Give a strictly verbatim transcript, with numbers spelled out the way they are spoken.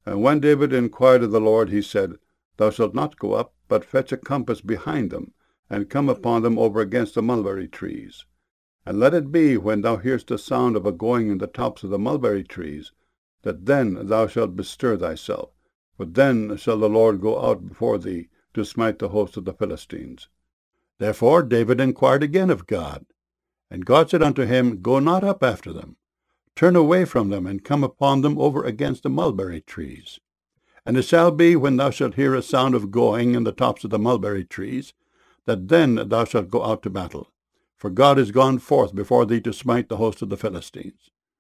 And when David inquired of the Lord, he said, Thou shalt not go up, but fetch a compass behind them, and come upon them over against the mulberry trees. And let it be, when thou hearest the sound of a going in the tops of the mulberry trees, that then thou shalt bestir thyself, for then shall the Lord go out before thee to smite the host of the Philistines. Therefore David inquired again of God. And God said unto him, Go not up after them. Turn away from them, and come upon them over against the mulberry trees. And it shall be, when thou shalt hear a sound of going in the tops of the mulberry trees, that then thou shalt go out to battle. For God is gone forth before thee to smite the host of the Philistines.